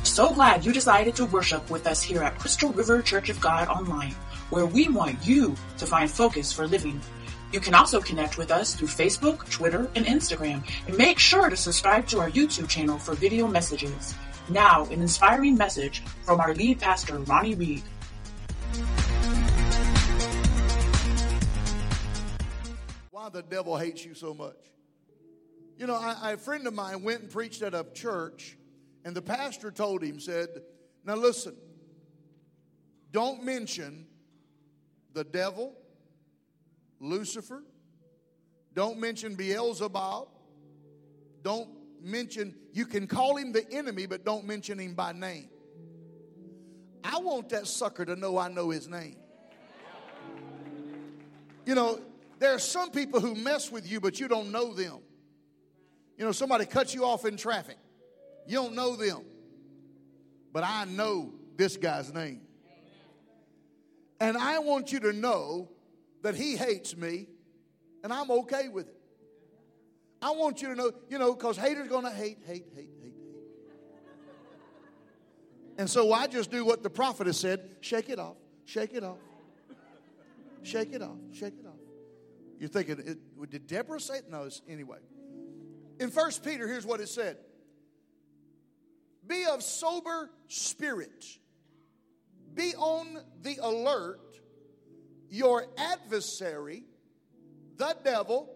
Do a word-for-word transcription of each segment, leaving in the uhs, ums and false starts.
So glad you decided to worship with us here at Crystal River Church of God Online, where we want you to find focus for living. You can also connect with us through Facebook, Twitter, and Instagram, and make sure to subscribe to our YouTube channel for video messages. Now, an inspiring message from our lead pastor, Ronnie Reed. Why the devil hates you so much. You know, I, I, a friend of mine went and preached at a church, and the pastor told him, said, now listen, don't mention the devil, Lucifer, don't mention Beelzebub, don't mention, you can call him the enemy, but don't mention him by name. I want that sucker to know I know his name. You know, there are some people who mess with you, but you don't know them. You know, somebody cuts you off in traffic. You don't know them. But I know this guy's name. And I want you to know that he hates me, and I'm okay with it. I want you to know, you know, because haters going to hate, hate, hate, hate, hate. And so I just do what the prophet has said, shake it off, shake it off, shake it off, shake it off. You're thinking, it, did Deborah say it? No, anyway. In First Peter, here's what it said. Be of sober spirit. Be on the alert. Your adversary, the devil,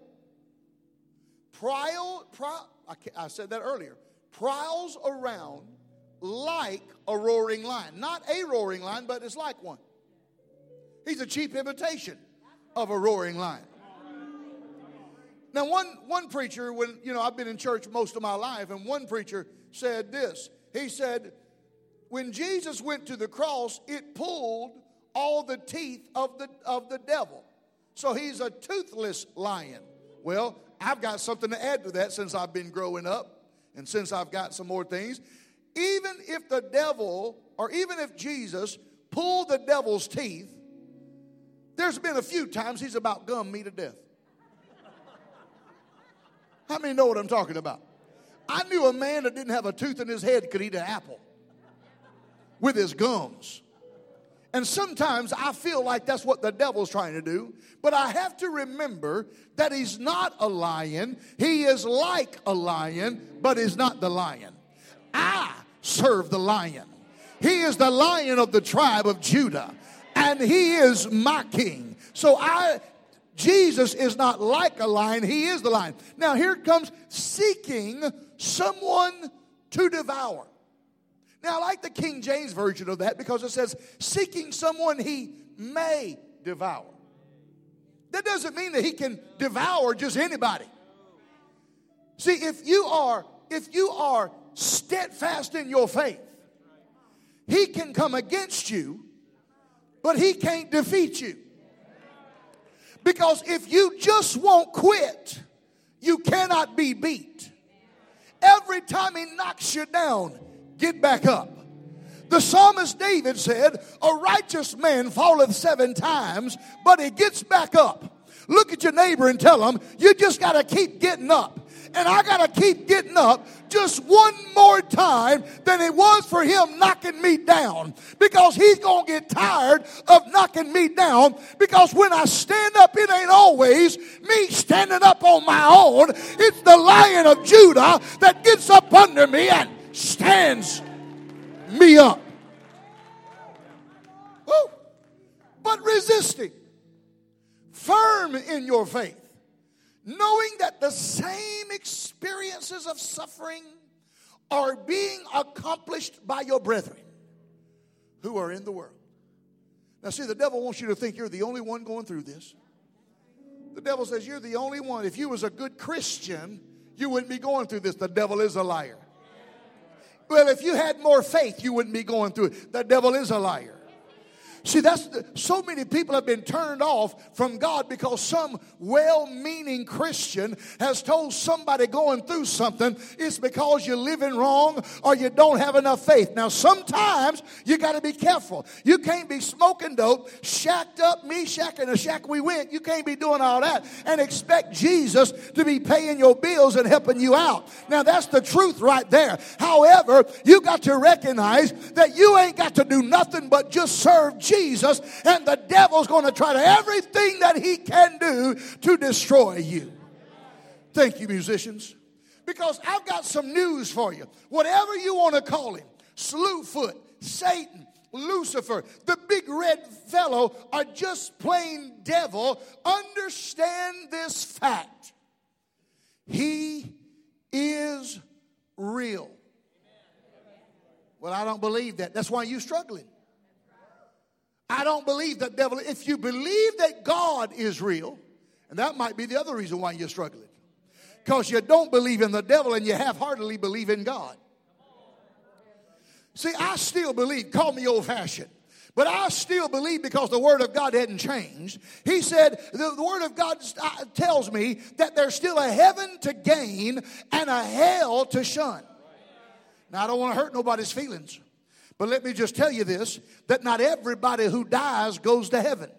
prowl, prowl, I, I said that earlier, prowls around like a roaring lion. Not a roaring lion, but it's like one. He's a cheap imitation of a roaring lion. Now, one, one preacher, when, you know, I've been in church most of my life, and one preacher said this. He said, when Jesus went to the cross, it pulled all the teeth of the, of the devil. So he's a toothless lion. Well, I've got something to add to that since I've been growing up and since I've got some more things. Even if the devil, or even if Jesus pulled the devil's teeth, there's been a few times he's about gummed me to death. How many know what I'm talking about? I knew a man that didn't have a tooth in his head could eat an apple with his gums. And sometimes I feel like that's what the devil's trying to do. But I have to remember that he's not a lion. He is like a lion, but he's not the lion. I serve the lion. He is the lion of the tribe of Judah. And he is my king. So I... Jesus is not like a lion. He is the lion. Now here comes seeking someone to devour. Now I like the King James version of that because it says seeking someone he may devour. That doesn't mean that he can devour just anybody. See, if you are, if you are steadfast in your faith, he can come against you, but he can't defeat you. Because if you just won't quit, you cannot be beat. Every time he knocks you down, get back up. The psalmist David said, a righteous man falleth seven times, but he gets back up. Look at your neighbor and tell him, you just got to keep getting up. And I got to keep getting up just one more time than it was for him knocking me down. Because he's going to get tired of knocking me down. Because when I stand up, it ain't always me standing up on my own. It's the Lion of Judah that gets up under me and stands me up. Woo. But resisting, firm in your faith. Knowing that the same experiences of suffering are being accomplished by your brethren who are in the world. Now see, the devil wants you to think you're the only one going through this. The devil says you're the only one. If you was a good Christian, you wouldn't be going through this. The devil is a liar. Well, if you had more faith, you wouldn't be going through it. The devil is a liar. See, that's the, so many people have been turned off from God because some well-meaning Christian has told somebody going through something, it's because you're living wrong or you don't have enough faith. Now, sometimes you got to be careful. You can't be smoking dope, shacked up, me shack in a shack we went. You can't be doing all that and expect Jesus to be paying your bills and helping you out. Now, that's the truth right there. However, you got to recognize that you ain't got to do nothing but just serve Jesus. Jesus, and the devil's going to try to everything that he can do to destroy you. Thank you, musicians. Because I've got some news for you. Whatever you want to call him, Slewfoot, Satan, Lucifer, the big red fellow, or just plain devil, understand this fact. He is real. Well, I don't believe that. That's why you're struggling. I don't believe that devil. If you believe that God is real, and that might be the other reason why you're struggling. Because you don't believe in the devil and you half-heartedly believe in God. See, I still believe, call me old-fashioned, but I still believe because the Word of God hadn't changed. He said, the, the Word of God tells me that there's still a heaven to gain and a hell to shun. Now, I don't want to hurt nobody's feelings. But let me just tell you this, that not everybody who dies goes to heaven.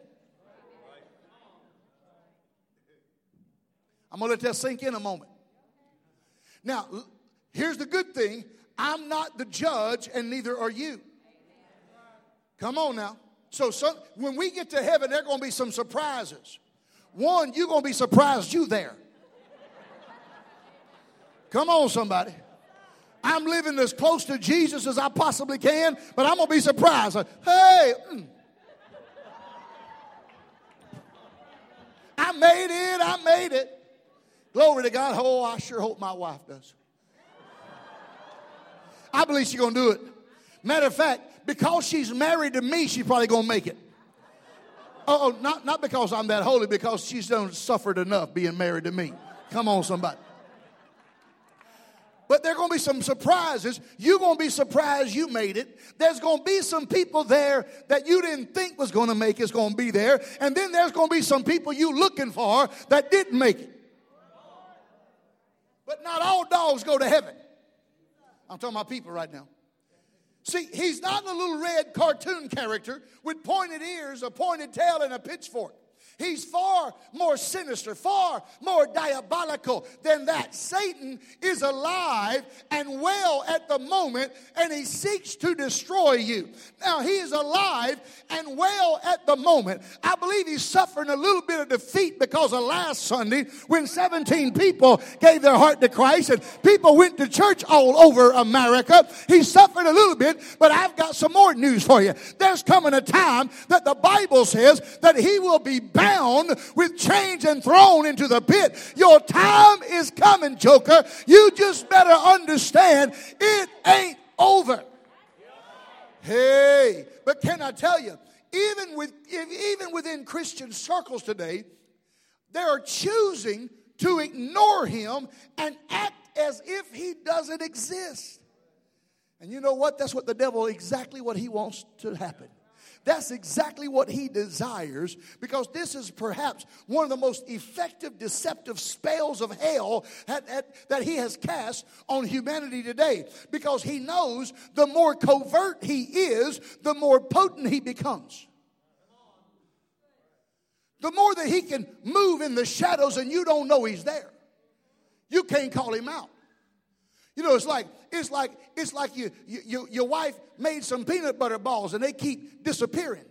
I'm going to let that sink in a moment. Now, here's the good thing. I'm not the judge and neither are you. Come on now. So some, when we get to heaven, there are going to be some surprises. One, you're going to be surprised you there. Come on, somebody. I'm living as close to Jesus as I possibly can, but I'm going to be surprised. Hey, mm. I made it, I made it. Glory to God. Oh, I sure hope my wife does. I believe she's going to do it. Matter of fact, because she's married to me, she's probably going to make it. Oh, not, not because I'm that holy, because she's done suffered enough being married to me. Come on, somebody. But there are going to be some surprises. You're going to be surprised you made it. There's going to be some people there that you didn't think was going to make it's going to be there. And then there's going to be some people you looking for that didn't make it. But not all dogs go to heaven. I'm talking about people right now. See, he's not a little red cartoon character with pointed ears, a pointed tail, and a pitchfork. He's far more sinister, far more diabolical than that. Satan is alive and well at the moment, and he seeks to destroy you. Now, he is alive and well at the moment. I believe he's suffering a little bit of defeat because of last Sunday when seventeen people gave their heart to Christ and people went to church all over America. He's suffering a little bit, but I've got some more news for you. There's coming a time that the Bible says that he will be bound with chains and thrown into the pit. Your time is coming, Joker. You just better understand it ain't over. Hey, but can I tell you, even with even within Christian circles today, they are choosing to ignore him and act as if he doesn't exist. And you know what? That's what the devil, exactly what he wants to happen. That's exactly what he desires, because this is perhaps one of the most effective deceptive spells of hell that, that, that he has cast on humanity today. Because he knows the more covert he is, the more potent he becomes. The more that he can move in the shadows and you don't know he's there. You can't call him out. You know, it's like it's like it's like you, you, you your wife made some peanut butter balls and they keep disappearing.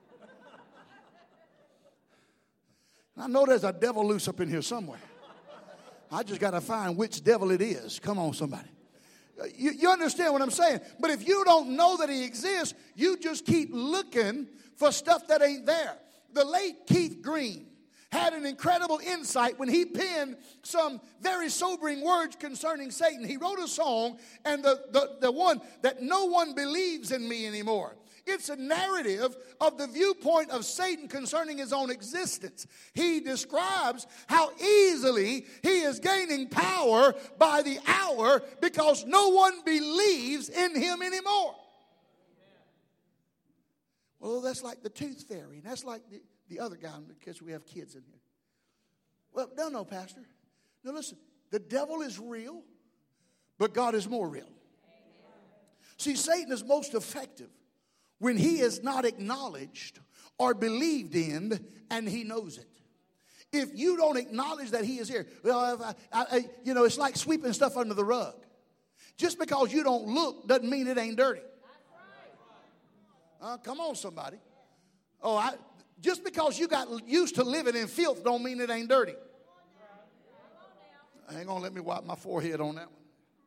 I know there's a devil loose up in here somewhere. I just got to find which devil it is. Come on, somebody. You, you understand what I'm saying? But if you don't know that he exists, you just keep looking for stuff that ain't there. The late Keith Green had an incredible insight when he penned some very sobering words concerning Satan. He wrote a song, and the, the, the one that no one believes in me anymore. It's a narrative of the viewpoint of Satan concerning his own existence. He describes how easily he is gaining power by the hour because no one believes in him anymore. Oh, that's like the tooth fairy. And that's like the, the other guy, because we have kids in here. Well, no, no, Pastor. No, listen. The devil is real, but God is more real. See, Satan is most effective when he is not acknowledged or believed in, and he knows it. If you don't acknowledge that he is here, well, I, I, you know, it's like sweeping stuff under the rug. Just because you don't look doesn't mean it ain't dirty. Uh, come on, somebody. Oh, I, just because you got used to living in filth don't mean it ain't dirty. I ain't gonna let me wipe my forehead on that one.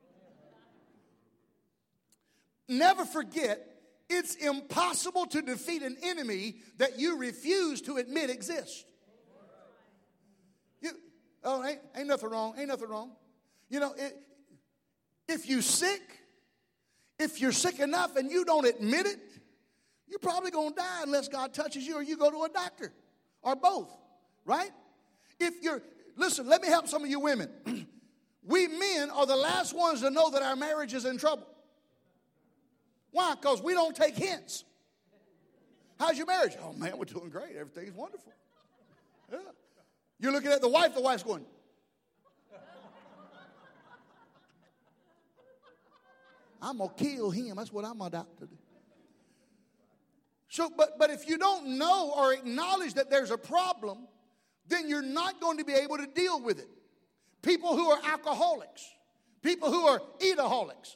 Never forget, it's impossible to defeat an enemy that you refuse to admit exists. You, oh, ain't, ain't nothing wrong. Ain't nothing wrong. You know, it, if you're sick, if you're sick enough and you don't admit it, you're probably going to die unless God touches you or you go to a doctor or both, right? If you're, listen, let me help some of you women. We men are the last ones to know that our marriage is in trouble. Why? Because we don't take hints. How's your marriage? Oh, man, we're doing great. Everything's wonderful. Yeah. You're looking at the wife, the wife's going, I'm going to kill him. That's what I'm about to do. So, but, but if you don't know or acknowledge that there's a problem, then you're not going to be able to deal with it. People who are alcoholics, people who are eataholics.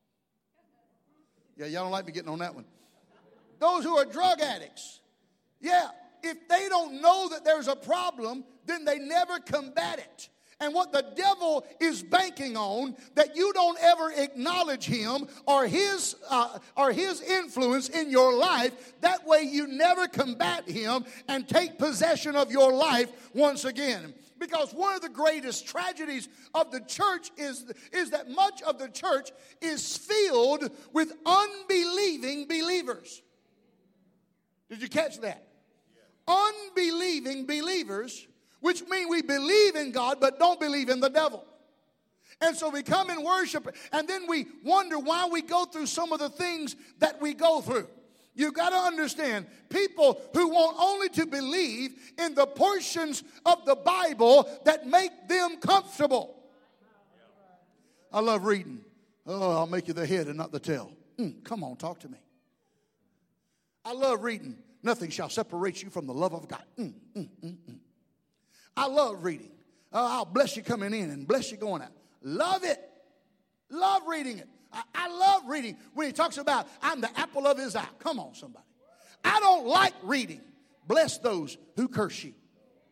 Yeah, y'all don't like me getting on that one. Those who are drug addicts. Yeah, if they don't know that there's a problem, then they never combat it. And what the devil is banking on, that you don't ever acknowledge him or his uh, or his influence in your life. That way you never combat him and take possession of your life once again. Because one of the greatest tragedies of the church is, is that much of the church is filled with unbelieving believers. Did you catch that? Yeah. Unbelieving believers, which mean we believe in God but don't believe in the devil. And so we come in worship and then we wonder why we go through some of the things that we go through. You've got to understand, people who want only to believe in the portions of the Bible that make them comfortable. I love reading. Oh, I'll make you the head and not the tail. Mm, come on, talk to me. I love reading. Nothing shall separate you from the love of God. Mm, mm, mm, mm. I love reading. Oh, I'll bless you coming in and bless you going out. Love it. Love reading it. I, I love reading when he talks about I'm the apple of his eye. Come on, somebody. I don't like reading. Bless those who curse you.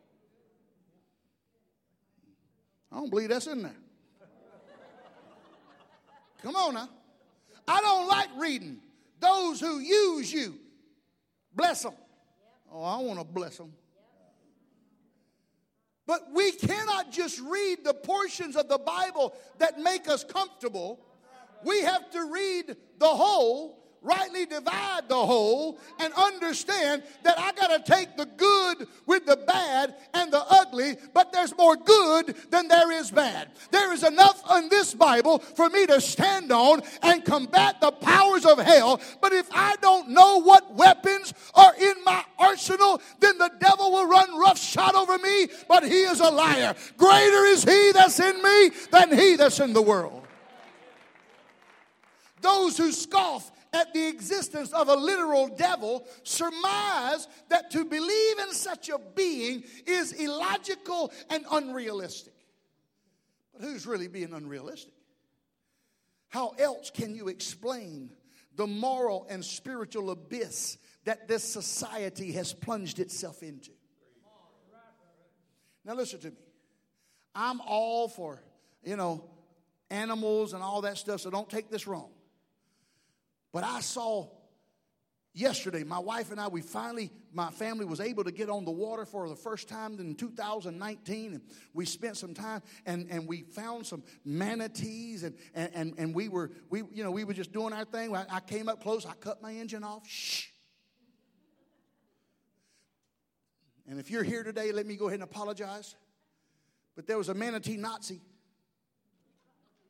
I don't believe that's in there. Come on now. I don't like reading. Those who use you, bless them. Oh, I want to bless them. But we cannot just read the portions of the Bible that make us comfortable. We have to read the whole, rightly divide the whole, and understand that I got to take the good with the bad and the ugly, but there's more good than there is bad. There is enough in this Bible for me to stand on and combat the powers of hell, but if I don't know what weapons are in my arsenal, then the devil will run roughshod over me, but he is a liar. Greater is he that's in me than he that's in the world. Those who scoff at the existence of a literal devil surmise that to believe in such a being is illogical and unrealistic. But who's really being unrealistic? How else can you explain the moral and spiritual abyss that this society has plunged itself into? Now listen to me. I'm all for, you know, animals and all that stuff, so don't take this wrong. But I saw yesterday, my wife and I, we finally, my family was able to get on the water for the first time in two thousand nineteen. And we spent some time and, and we found some manatees and, and, and, and we were, we, you know, we were just doing our thing. I, I came up close. I cut my engine off. Shh. And if you're here today, let me go ahead and apologize. But there was a manatee Nazi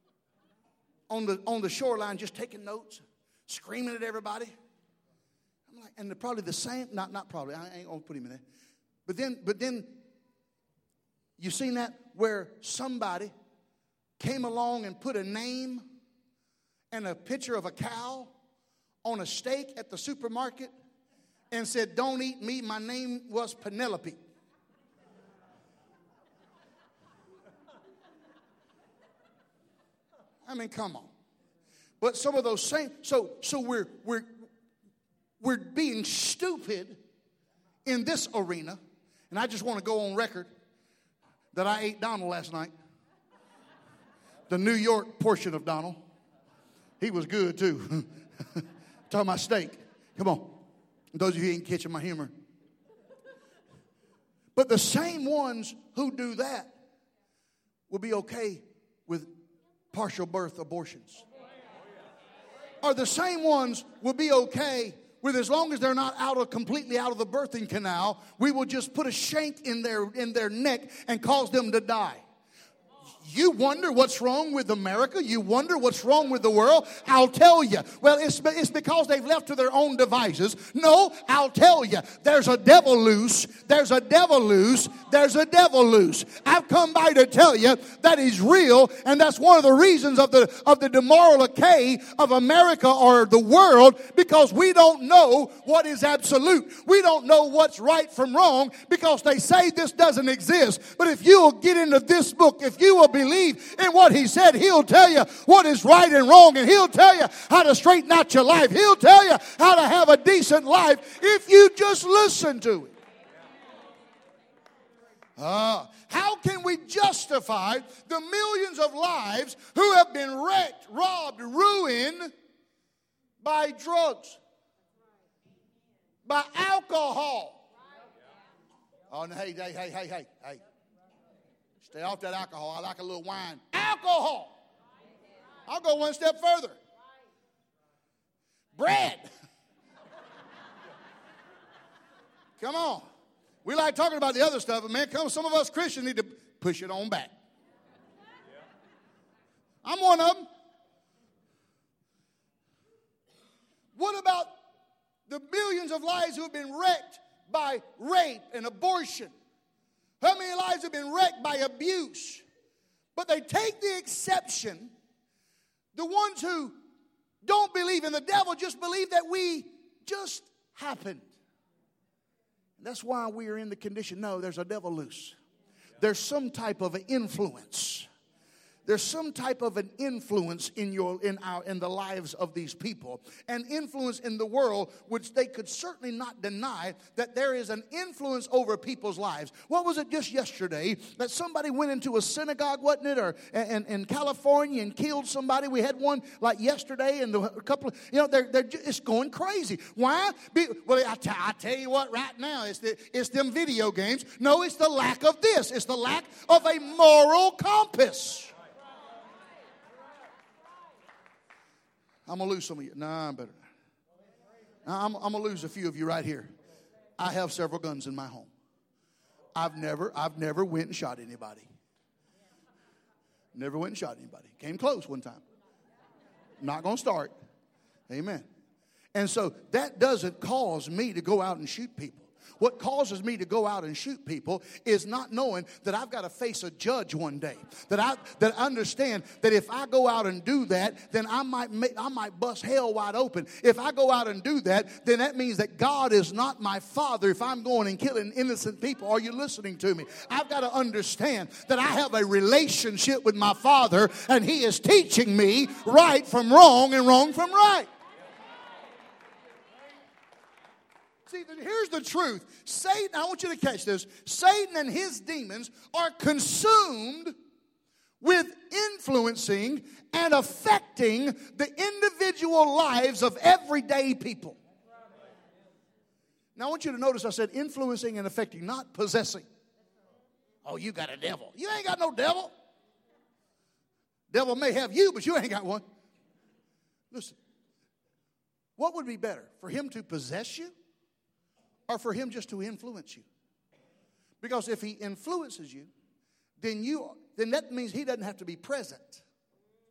on the, on the shoreline just taking notes. Screaming at everybody. I'm like, and they're probably the same, not not probably, I ain't gonna put him in there. But then, but then you seen that where somebody came along and put a name and a picture of a cow on a steak at the supermarket and said, "Don't eat me, my name was Penelope." I mean, come on. But some of those same, so so we're we're we're being stupid in this arena. And I just want to go on record that I ate Donald last night. The New York portion of Donald. He was good too. Talking about steak. Come on. Those of you who ain't catching my humor. But the same ones who do that will be okay with partial birth abortions. Are the same ones will be okay with, as long as they're not out of completely out of the birthing canal, we will just put a shank in their in their neck and cause them to die. You wonder what's wrong with America? You wonder what's wrong with the world? I'll tell you. Well, it's, it's because they've left to their own devices. No, I'll tell you. There's a devil loose. There's a devil loose. There's a devil loose. I've come by to tell you that is real, and that's one of the reasons of the of the demoral decay of America or the world, because we don't know what is absolute. We don't know what's right from wrong because they say this doesn't exist. But if you will get into this book, if you will believe in what he said, he'll tell you what is right and wrong, and he'll tell you how to straighten out your life. He'll tell you how to have a decent life if you just listen to it. Uh, how can we justify the millions of lives who have been wrecked, robbed, ruined by drugs, by alcohol? Oh, no, hey, hey, hey, hey, hey, hey. Stay off that alcohol. I like a little wine. Alcohol. I'll go one step further. Bread. Come on. We like talking about the other stuff, but man, come, some of us Christians need to push it on back. I'm one of them. What about the millions of lives who have been wrecked by rape and abortion? How many lives have been wrecked by abuse? But they take the exception. The ones who don't believe in the devil just believe that we just happened. That's why we are in the condition. No, there's a devil loose. There's some type of an influence. There's some type of an influence in your in our in the lives of these people, an influence in the world which they could certainly not deny that there is an influence over people's lives. What was it just yesterday that somebody went into a synagogue, wasn't it, or in, in California and killed somebody? We had one like yesterday, and a couple of, you know, they're they're just, it's going crazy. Why? Be, well, I, t- I tell you what, right now it's the it's them video games. No, it's the lack of this. It's the lack of a moral compass. I'm going to lose some of you. Nah, I'm better. I'm, I'm going to lose a few of you right here. I have several guns in my home. I've never, I've never went and shot anybody. Never went and shot anybody. Came close one time. Not going to start. Amen. And so that doesn't cause me to go out and shoot people. What causes me to go out and shoot people is not knowing that I've got to face a judge one day. That I that understand that if I go out and do that, then I might make, I might bust hell wide open. If I go out and do that, then that means that God is not my father if I'm going and killing innocent people. Are you listening to me? I've got to understand that I have a relationship with my Father, and He is teaching me right from wrong and wrong from right. See, here's the truth. Satan, I want you to catch this. Satan and his demons are consumed with influencing and affecting the individual lives of everyday people. Now, I want you to notice I said influencing and affecting, not possessing. Oh, you got a devil. You ain't got no devil. Devil may have you, but you ain't got one. Listen, what would be better? For him to possess you? Or for him just to influence you? Because if he influences you, then you then that means he doesn't have to be present.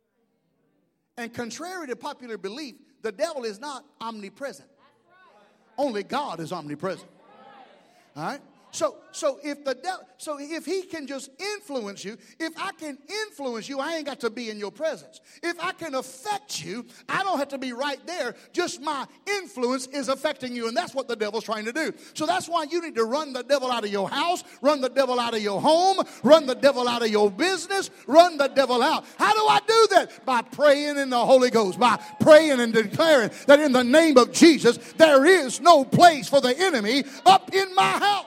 And contrary to popular belief, the devil is not omnipresent. Only God is omnipresent. All right? So, so if the devil, so if he can just influence you, if I can influence you, I ain't got to be in your presence. If I can affect you, I don't have to be right there. Just my influence is affecting you, and that's what the devil's trying to do. So that's why you need to run the devil out of your house, run the devil out of your home, run the devil out of your business, run the devil out. How do I do that? By praying in the Holy Ghost, by praying and declaring that in the name of Jesus, there is no place for the enemy up in my house.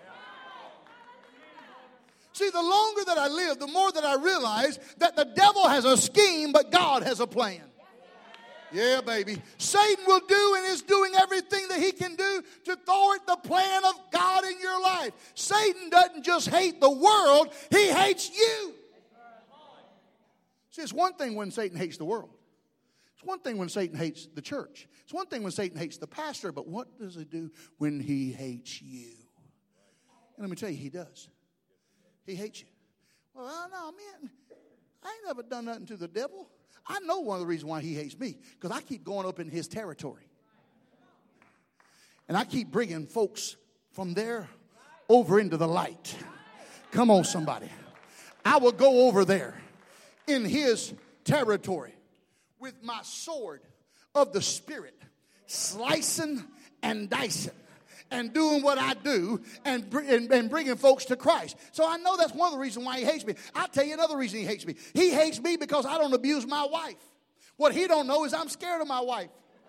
See, the longer that I live, the more that I realize that the devil has a scheme, but God has a plan. Yeah, baby. Satan will do and is doing everything that he can do to thwart the plan of God in your life. Satan doesn't just hate the world, he hates you. See, it's one thing when Satan hates the world. It's one thing when Satan hates the church. It's one thing when Satan hates the pastor, but what does he do when he hates you? And let me tell you, he does. He hates you. Well, no, man, I ain't never done nothing to the devil. I know one of the reasons why he hates me, because I keep going up in his territory. And I keep bringing folks from there over into the light. Come on, somebody. I will go over there in his territory with my sword of the Spirit, slicing and dicing. And doing what I do and, and, and bringing folks to Christ. So I know that's one of the reasons why he hates me. I'll tell you another reason he hates me. He hates me because I don't abuse my wife. What he don't know is I'm scared of my wife.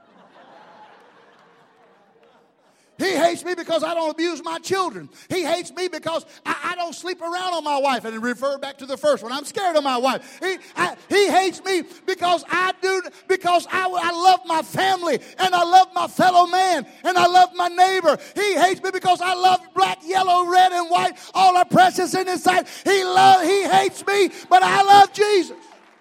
He hates me because I don't abuse my children. He hates me because I, I don't sleep around on my wife. And refer back to the first one. I'm scared of my wife. He, I, he hates me because I do because I, I love my family and I love my fellow man and I love my neighbor. He hates me because I love black, yellow, red, and white. All are precious in his sight. He love he hates me, but I love Jesus.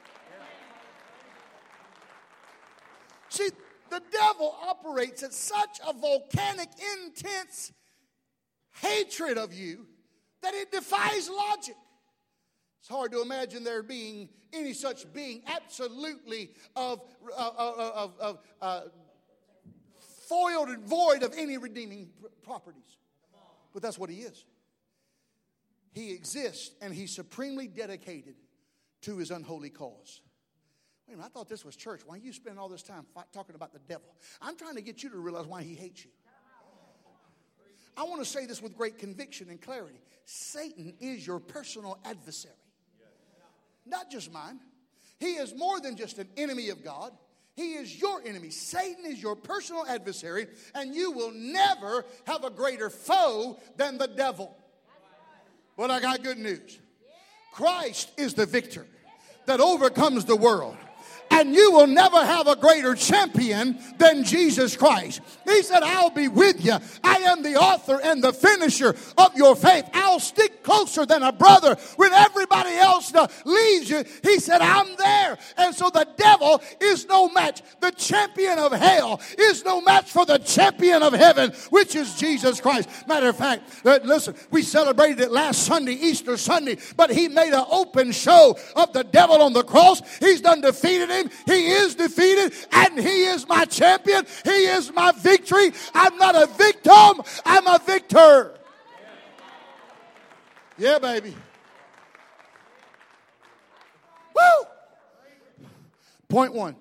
See, the devil operates at such a volcanic, intense hatred of you that it defies logic. It's hard to imagine there being any such being absolutely of, uh, of, of uh, foiled and void of any redeeming properties. But that's what he is. He exists and he's supremely dedicated to his unholy cause. Wait a minute, I thought this was church. Why are you spending all this time fight, talking about the devil? I'm trying to get you to realize why he hates you. I want to say this with great conviction and clarity. Satan is your personal adversary. Not just mine. He is more than just an enemy of God. He is your enemy. Satan is your personal adversary, and you will never have a greater foe than the devil. But I got good news. Christ is the victor that overcomes the world. And you will never have a greater champion than Jesus Christ. He said, I'll be with you. I am the author and the finisher of your faith. I'll stick closer than a brother when everybody else leaves you. He said, I'm there. And so the devil is no match. The champion of hell is no match for the champion of heaven, which is Jesus Christ. Matter of fact, listen, we celebrated it last Sunday, Easter Sunday, but he made an open show of the devil on the cross. He's done defeated him. He is defeated and he is my champion. He is my victory. I'm not a victim. I'm a victor. Yeah, baby. Woo! Point one.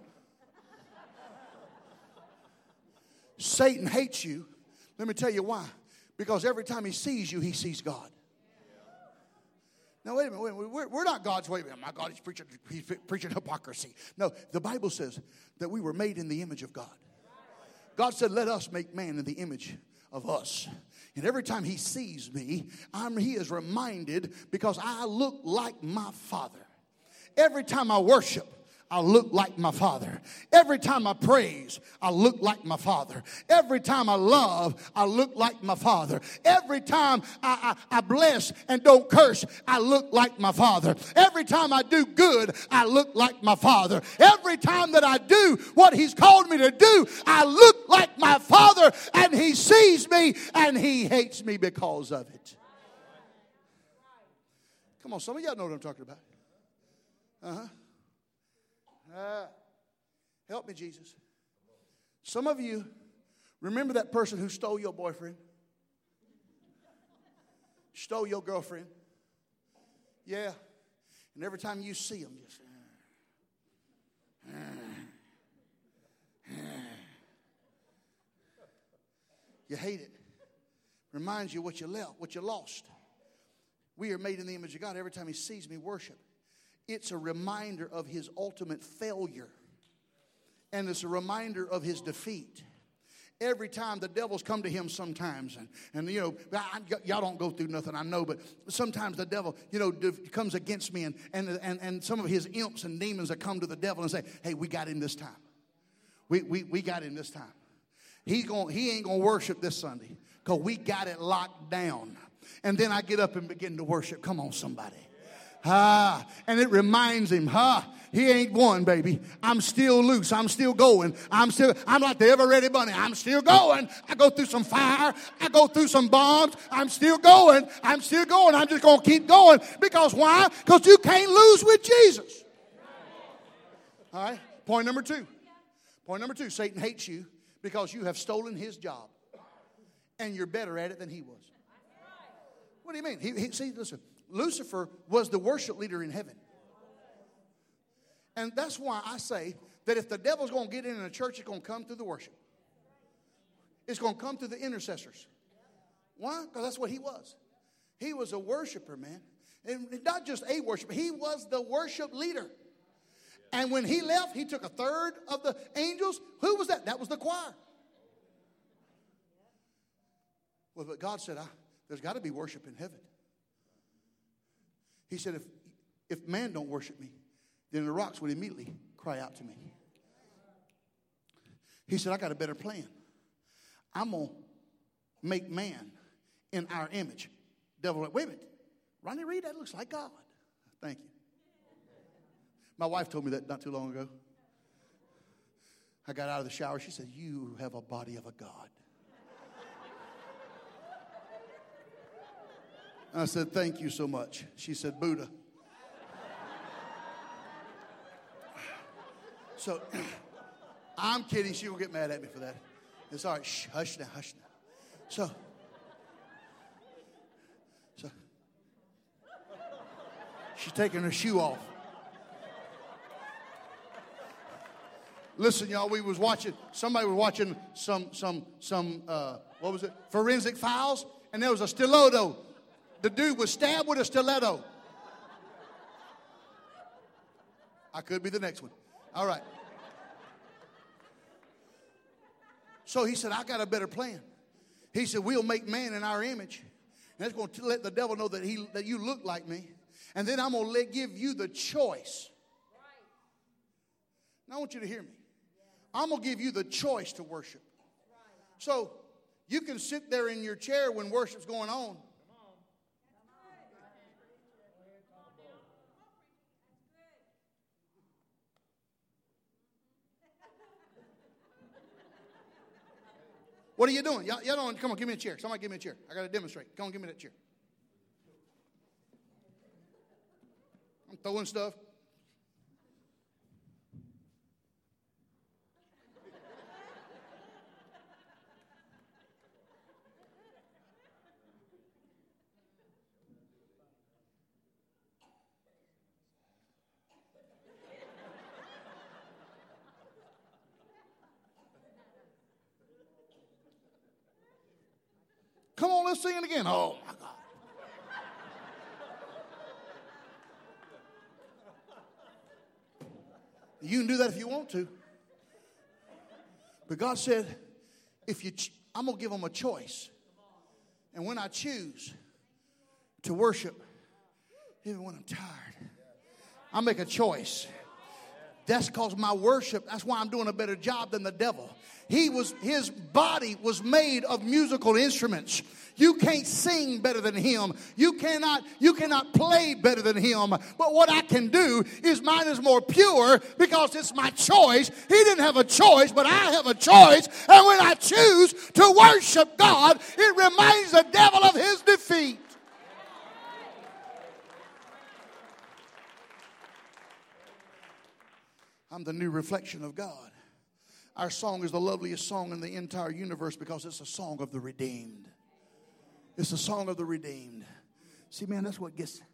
Satan hates you. Let me tell you why. Because every time he sees you, he sees God. Now, wait a minute. Wait a minute. We're, we're not God's way. My God, he's preaching, he's preaching hypocrisy. No, the Bible says that we were made in the image of God. God said, let us make man in the image of us. And every time he sees me, I'm, he is reminded because I look like my Father. Every time I worship, I look like my Father. Every time I praise, I look like my Father. Every time I love, I look like my Father. Every time I, I, I bless and don't curse, I look like my Father. Every time I do good, I look like my Father. Every time that I do what he's called me to do, I look like my Father, and he sees me and he hates me because of it. Come on, some of y'all know what I'm talking about. Uh-huh. Uh, help me, Jesus. Some of you Remember that person who stole your boyfriend? Stole your girlfriend? Yeah. And every time you see them, just... Uh, uh, uh, you hate it. Reminds you what you left, what you lost. We are made in the image of God. Every time he sees me worship, it's a reminder of his ultimate failure. And it's a reminder of his defeat. Every time the devils come to him sometimes, and, and you know, I, y'all don't go through nothing, I know, but sometimes the devil, you know, comes against me, and, and, and, and some of his imps and demons that come to the devil and say, hey, we got him this time. We, we, we got him this time. He's going, he ain't going to worship this Sunday because we got it locked down. And then I get up and begin to worship. Come on, somebody. Ah, and it reminds him, huh? He ain't won, baby. I'm still loose. I'm still going. I'm still, I'm like the ever ready bunny. I'm still going. I go through some fire. I go through some bombs. I'm still going. I'm still going. I'm just going to keep going. Because why? Because you can't lose with Jesus. All right. Point number two. Point number two. Satan hates you because you have stolen his job. And you're better at it than he was. What do you mean? He, he, see, listen. Lucifer was the worship leader in heaven. And that's why I say that if the devil's going to get in a church, it's going to come through the worship. It's going to come through the intercessors. Why? Because that's what he was. He was a worshiper, man. And not just a worshiper. He was the worship leader. And when he left, he took a third of the angels. Who was that? That was the choir. Well, but God said, I, there's got to be worship in heaven. He said, if, if man don't worship me, then the rocks would immediately cry out to me. He said, I got a better plan. I'm going to make man in our image. Devil went, wait a minute. Ronnie Reed, that looks like God. Thank you. My wife told me that not too long ago. I got out of the shower. She said, you have a body of a God. I said, thank you so much. She said, Buddha. So, I'm kidding. She will get mad at me for that. It's all right. Shh, hush now, hush now. So, so, she's taking her shoe off. Listen, y'all, we was watching, somebody was watching some, some, some, uh, what was it? Forensic Files, and there was a stiletto. The dude was stabbed with a stiletto. I could be the next one. All right. So he said, I got a better plan. He said, we'll make man in our image. And that's going to let the devil know that he that you look like me. And then I'm going to let, give you the choice. Now I want you to hear me. I'm going to give you the choice to worship. So you can sit there in your chair when worship's going on. What are you doing? Y'all, y'all don't, come on, give me a chair. Somebody give me a chair. I got to demonstrate. Come on, give me that chair. I'm throwing stuff. Come on, let's sing it again. Oh, my God. You can do that if you want to. But God said, if you, ch- I'm going to give them a choice. And when I choose to worship, even when I'm tired, I make a choice. That's because my worship, that's why I'm doing a better job than the devil. He was, his body was made of musical instruments. You can't sing better than him. You cannot, you cannot play better than him. But what I can do is mine is more pure because it's my choice. He didn't have a choice, but I have a choice. And when I choose to worship God, it reminds the devil of his defeat. I'm the new reflection of God. Our song is the loveliest song in the entire universe because it's a song of the redeemed. It's a song of the redeemed. See, man, that's what gets.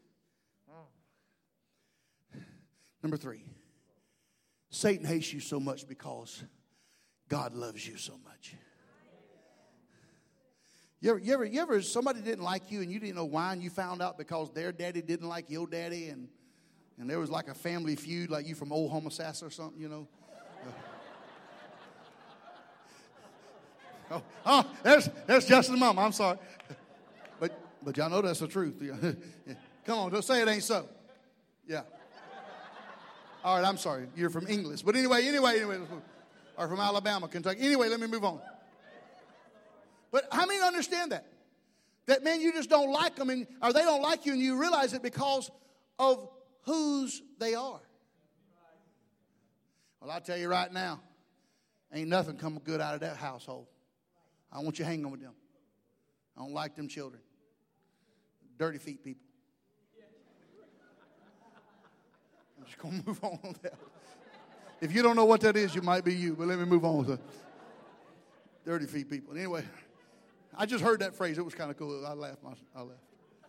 Number three, Satan hates you so much because God loves you so much. You ever, you ever, you ever, somebody didn't like you and you didn't know why, and you found out because their daddy didn't like your daddy, and, and there was like a family feud, like you from old Homosassa or something, you know? oh, oh, there's, there's Justin's mom. I'm sorry. But, but y'all know that's the truth. Come on, don't say it ain't so. Yeah. All right, I'm sorry. You're from English. But anyway, anyway, anyway. Or from Alabama, Kentucky. Anyway, let me move on. But how many understand that? That, man, you just don't like them, and, or they don't like you, and you realize it because of whose they are. Well, I'll tell you right now, ain't nothing come good out of that household. I don't want you hanging with them. I don't like them children. Dirty feet people. I'm just going to move on on that. If you don't know what that is, you might be you, but let me move on to dirty feet people. Anyway, I just heard that phrase. It was kind of cool. I laughed. I laughed.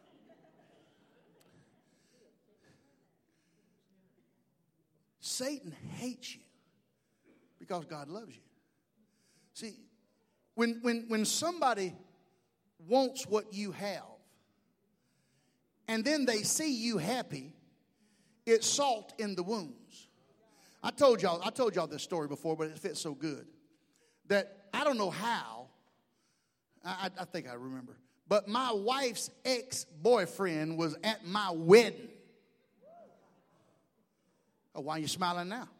Satan hates you because God loves you. See, when, when, when somebody wants what you have and then they see you happy, it's salt in the wounds. I told y'all, I told y'all this story before, but it fits so good that I don't know how. I, I think I remember. But my wife's ex-boyfriend was at my wedding. Oh, why are you smiling now?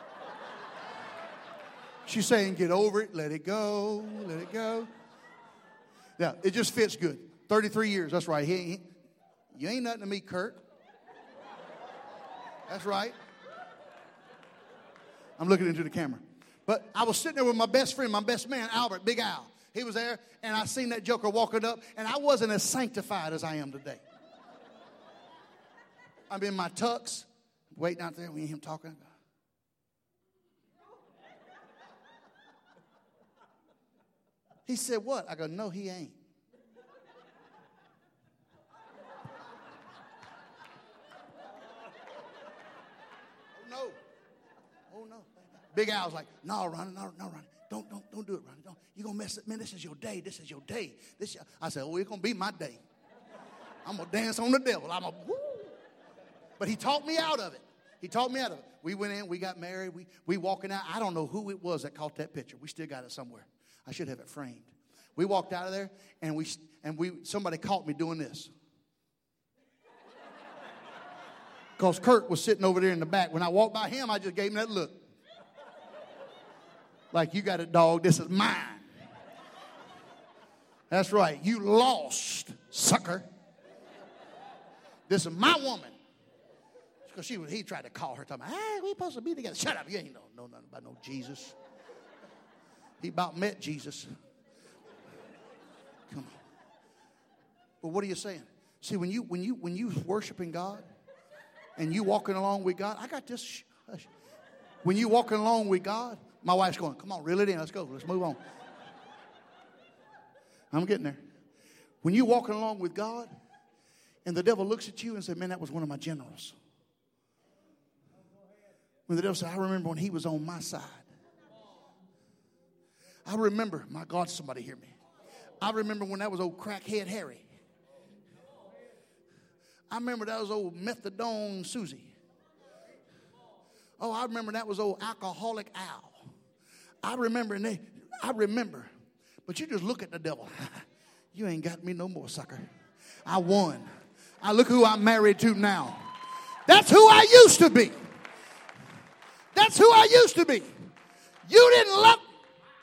She's saying, get over it, let it go, let it go. Yeah, it just fits good. thirty-three years, that's right. He, he, you ain't nothing to me, Kurt. That's right. I'm looking into the camera. But I was sitting there with my best friend, my best man, Albert, Big Al. He was there, and I seen that joker walking up, and I wasn't as sanctified as I am today. I'm in my tux, waiting out there, we hear him talking. He said, what? I go, no, he ain't. Oh, no. Oh, no. Big Al's like, no, Ronnie, no, no, Ronnie. Don't, don't, don't do it, Ronnie. Don't. You're going to mess it. Man, this is your day. This is your day. This. Your... I said, oh, it's going to be my day. I'm going to dance on the devil. I'm going to, woo. But he talked me out of it. He talked me out of it. We went in. We got married. We, we walking out. I don't know who it was that caught that picture. We still got it somewhere. I should have it framed. We walked out of there, and we and we somebody caught me doing this. Because Kurt was sitting over there in the back. When I walked by him, I just gave him that look. Like, you got it, dog. This is mine. That's right. You lost, sucker. This is my woman. Because she was, he tried to call her, talking about, hey, we supposed to be together. Shut up. You ain't know, know nothing about no Jesus. He about met Jesus. Come on. But what are you saying? See, when you when you when you worshiping God and you walking along with God, I got this. Sh- hush. When you walking along with God, my wife's going, come on, reel it in. Let's go. Let's move on. I'm getting there. When you walking along with God and the devil looks at you and says, man, that was one of my generals. When the devil said, I remember when he was on my side. I remember, my God, somebody hear me. I remember when that was old crackhead Harry. I remember that was old methadone Susie. Oh, I remember that was old alcoholic Al. I remember, and they, I remember. But you just look at the devil. You ain't got me no more, sucker. I won. I look who I'm married to now. That's who I used to be. That's who I used to be. You didn't love me.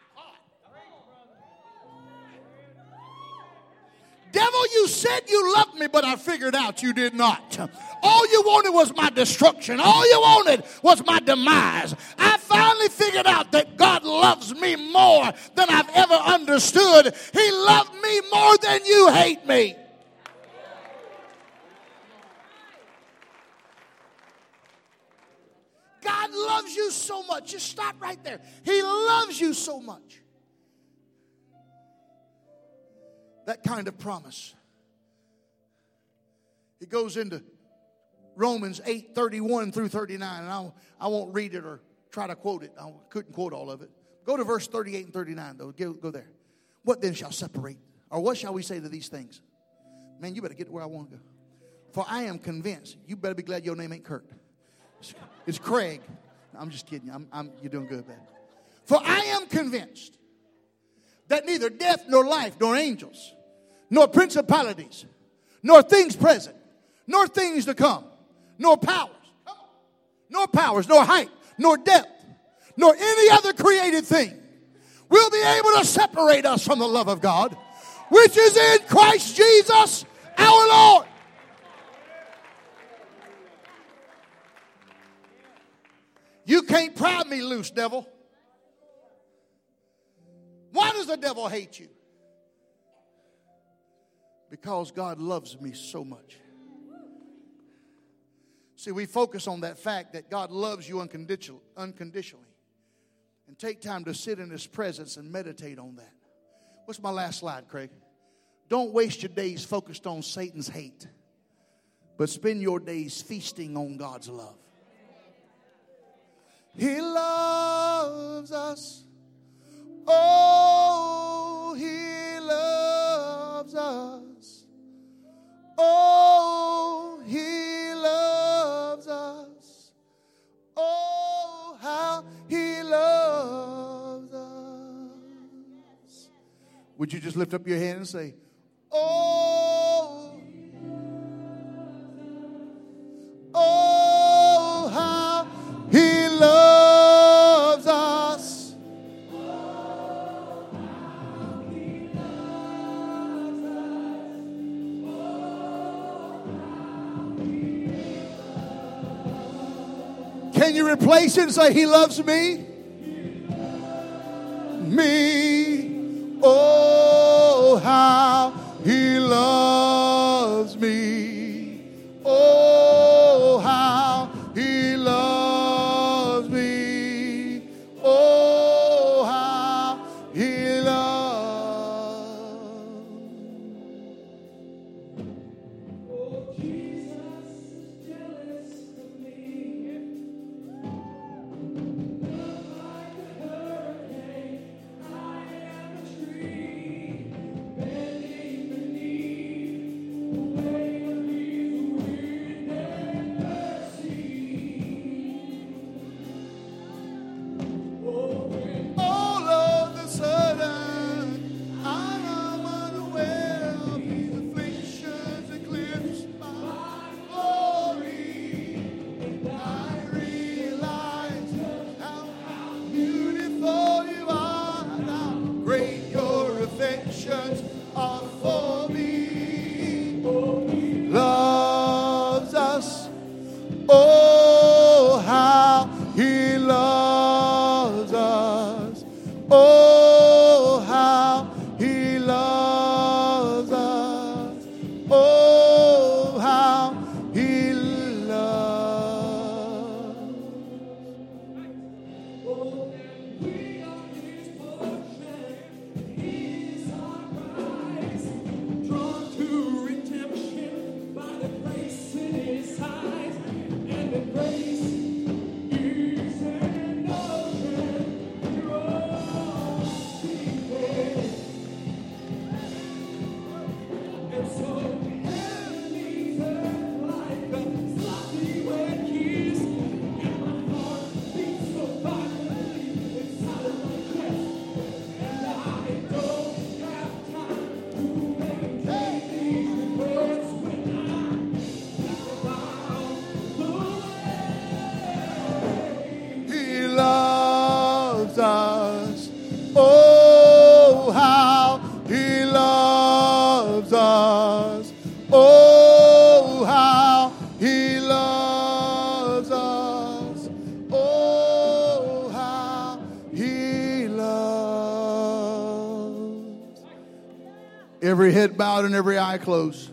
Devil, you said you loved me, but I figured out you did not. All you wanted was my destruction. All you wanted was my demise. I finally figured out that God loves me more than I've ever understood. He loved me more than you hate me. God God loves you so much. Just stop right there. He loves you so much. That kind of promise. He goes into Romans eight, thirty-one through thirty-nine. And I, I won't read it or try to quote it. I couldn't quote all of it. Go to verse thirty-eight and thirty-nine, though. Go, go there. What then shall separate? Or what shall we say to these things? Man, you better get to where I want to go. For I am convinced. You better be glad your name ain't Kurt. It's, it's Craig. I'm just kidding. I'm, I'm, you're doing good, man. For I am convinced that neither death nor life nor angels nor principalities nor things present nor things to come nor powers, nor powers, nor height, nor depth, nor any other created thing will be able to separate us from the love of God, which is in Christ Jesus our Lord. You can't pry me loose, devil. Why does the devil hate you? Because God loves me so much. See, we focus on that fact that God loves you unconditional, unconditionally. And take time to sit in His presence and meditate on that. What's my last slide, Craig? Don't waste your days focused on Satan's hate, but spend your days feasting on God's love. He loves us. Oh, He loves us. Oh, He loves us. Oh, how He loves us. Would you just lift up your hand and say, oh, oh, how He loves us. Can you replace it and say, He loves me? Me. Oh, how He loves me. Oh, how He loves me. Oh, how He loves. Oh, Jesus is jealous of me. Like a hurricane, I am a tree, bending beneath the weight of His wind and mercy. Oh, when all of the sudden I am unaware of His afflictions eclipse my glory, and I realize how beautiful you are, and how great your affections are for me. He loves us. Oh, how He loves us. Oh, how He loves us. Oh, how He loves. Oh, and we are His portion. He is our prize. Drawn to redemption by the grace in His eyes. And the grace is an ocean crossing way. And so heaven leaves earth like a sloppy wet kiss. And my heart beats so violently inside of my chest. And I don't have time to maintain these words when I think about the way He loves us. Oh, how He loves us. Oh, how He loves us. Oh, how He loves. Every head bowed and every eye closed.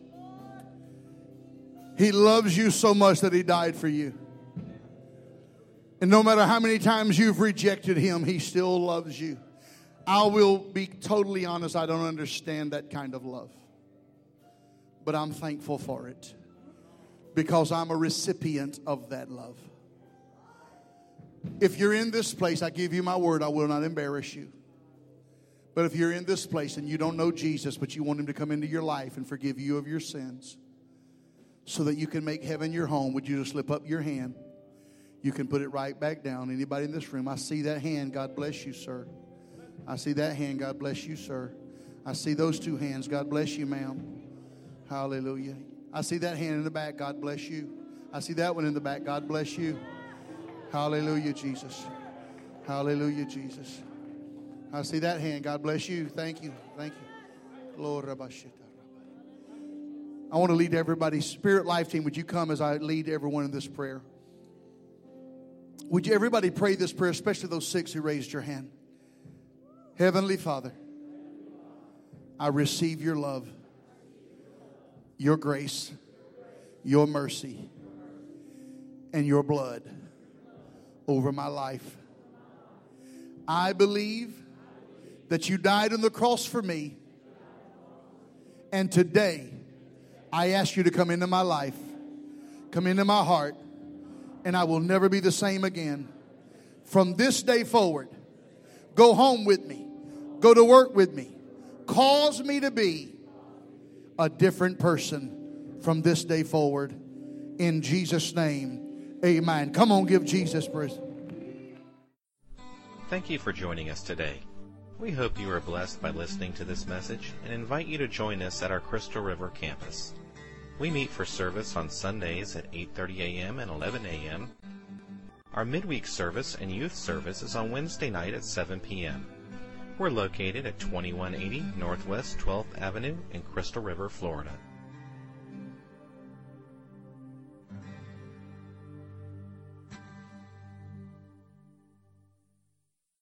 He loves you so much that He died for you. And no matter how many times you've rejected him, he still loves you. I will be totally honest, I don't understand that kind of love. But I'm thankful for it. Because I'm a recipient of that love. If you're in this place, I give you my word, I will not embarrass you. But if you're in this place and you don't know Jesus, but you want him to come into your life and forgive you of your sins so that you can make heaven your home, would you just slip up your hand? You can put it right back down. Anybody in this room, I see that hand. God bless you, sir. I see that hand. God bless you, sir. I see those two hands. God bless you, ma'am. Hallelujah. I see that hand in the back. God bless you. I see that one in the back. God bless you. Hallelujah, Jesus. Hallelujah, Jesus. I see that hand. God bless you. Thank you. Thank you. Lord, I want to lead everybody. Spirit Life Team, would you come as I lead everyone in this prayer? Would you everybody pray this prayer, especially those six who raised your hand? Heavenly Father, I receive your love, your grace, your mercy, and your blood over my life. I believe that you died on the cross for me. And today, I ask you to come into my life, come into my heart, and I will never be the same again. From this day forward, go home with me, go to work with me, cause me to be a different person from this day forward. In Jesus' name, amen. Come on, give Jesus praise. Thank you for joining us today. We hope you are blessed by listening to this message and invite you to join us at our Crystal River campus. We meet for service on Sundays at eight thirty a.m. and eleven a.m. Our midweek service and youth service is on Wednesday night at seven p.m. We're located at twenty-one eighty Northwest twelfth Avenue in Crystal River, Florida.